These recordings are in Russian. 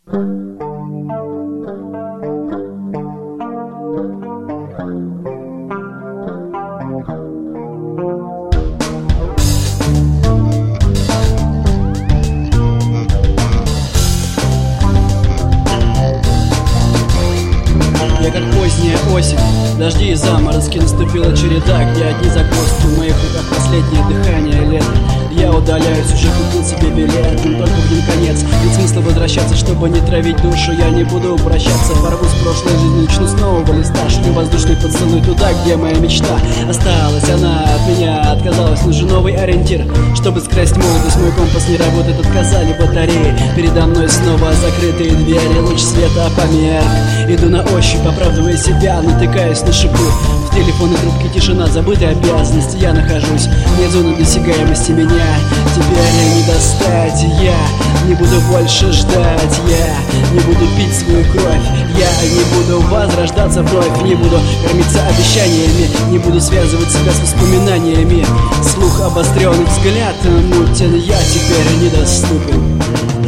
Я как поздняя осень, дожди и заморозки, наступила череда, где одни загвоздки, в моих руках последнее дыхание лета. Я удаляюсь, уже купил себе билет, но только в нем конец. Нет смысла возвращаться, чтобы не травить душу. Я не буду прощаться, порву с прошлой жизнью, начну с нового листа. Шлю воздушный поцелуй туда, где моя мечта осталась. Она от меня отказалась, нужен новый ориентир, чтобы скрасть молодость. Мой компас не работает, отказали батареи. Передо мной снова закрытые двери, луч света померк. Иду на ощупь, оправдывая себя, натыкаясь на шипы. В телефонной трубке тишина, забытые обязанности. Я нахожусь вне зоны досягаемости меня. Теперь не достать, я не буду больше ждать. Я не буду пить свою кровь, я не буду возрождаться вновь. Не буду кормиться обещаниями, не буду связывать себя с воспоминаниями. Слух обостренный, взгляд мутен, я теперь недоступен.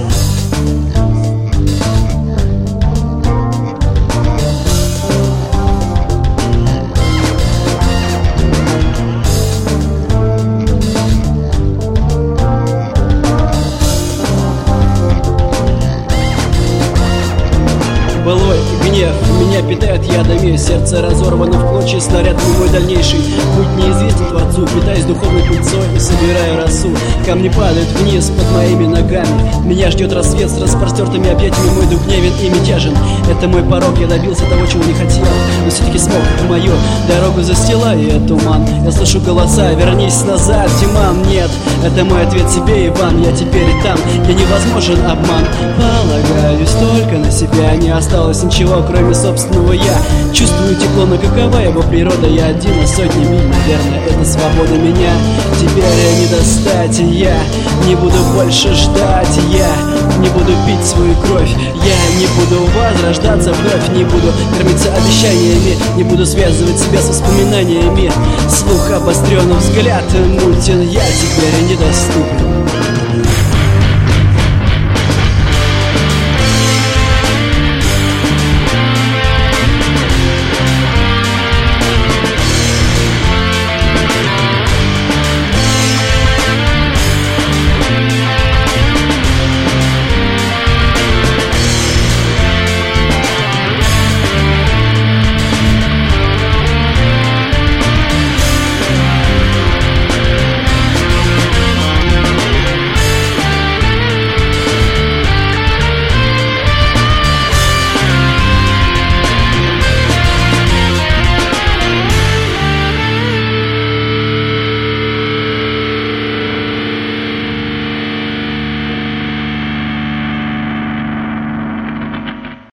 Былой гнев меня питает ядами, сердце разорвано в клочья, снаряд не мой дальнейший путь неизвестен Творцу. Питаюсь духовной пыльцой и собираю росу. Камни падают вниз под моими ногами. Меня ждет рассвет с распростертыми объятиями. Мой дух гневен и мятежен. Это мой порог, я добился того, чего не хотел, но все-таки смог. Мою дорогу застилает туман. Я слышу голоса: вернись назад, Диман. Нет, это мой ответ себе, Иван. Я теперь там, где невозможен обман. Полагаюсь только на себя, не осталось ничего, кроме собственного я. Чувствую тепло, но какова его природа? Я один на сотни миль, наверное, это свобода меня. Теперь не достать, я не буду больше ждать. Я не буду пить свою кровь, я не буду возрождаться вновь. Не буду кормиться обещаниями, не буду связывать себя с воспоминаниями. Слух обострен, взгляд мутен, я теперь недоступен.